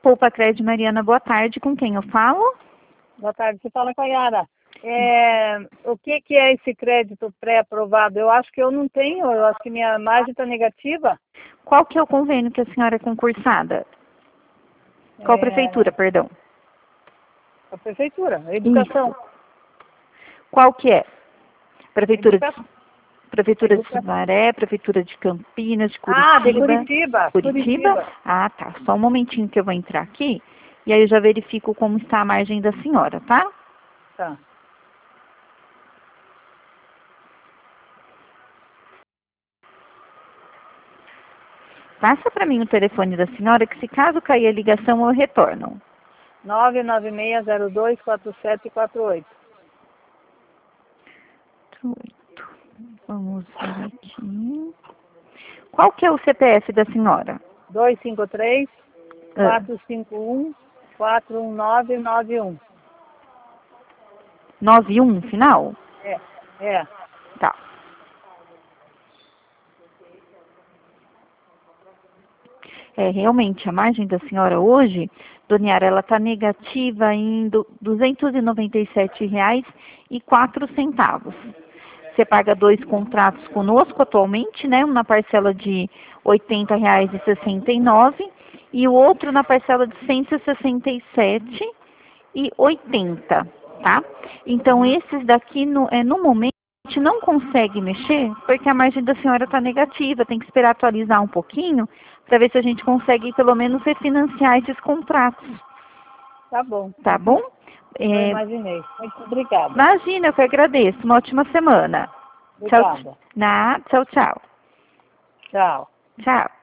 Poupa Crédito Mariana, boa tarde. Com quem eu falo? Boa tarde, você fala com a Yara. O que é esse crédito pré-aprovado? Eu acho que eu não tenho, eu acho que minha margem está negativa. Qual que é o convênio que a senhora é concursada? Qual prefeitura, perdão? A prefeitura, a educação. Isso. Qual que é? Prefeitura de Educação. Sumaré, Prefeitura de Campinas, de Curitiba. De Curitiba. Curitiba? Ah, tá. Só um momentinho que eu vou entrar aqui. E aí eu já verifico como está a margem da senhora, tá? Tá. Passa para mim o telefone da senhora, que se caso cair a ligação, eu retorno. 996024748. Vamos ver aqui. Qual que é o CPF da senhora? 253-451-41991. 91, final? É. Tá. Realmente, a margem da senhora hoje, dona Yara, ela está negativa em R$ 297,04. Você paga 2 contratos conosco atualmente, né? Um na parcela de R$ 80,69 e o outro na parcela de R$ 167,80, tá? Então, esses daqui, no momento, a gente não consegue mexer porque a margem da senhora está negativa. Tem que esperar atualizar um pouquinho para ver se a gente consegue, pelo menos, refinanciar esses contratos. Tá bom. Tá bom? Eu imaginei. Muito obrigada. Imagina, eu que agradeço. Uma ótima semana. Obrigada. Tchau, tchau. Tchau. Tchau.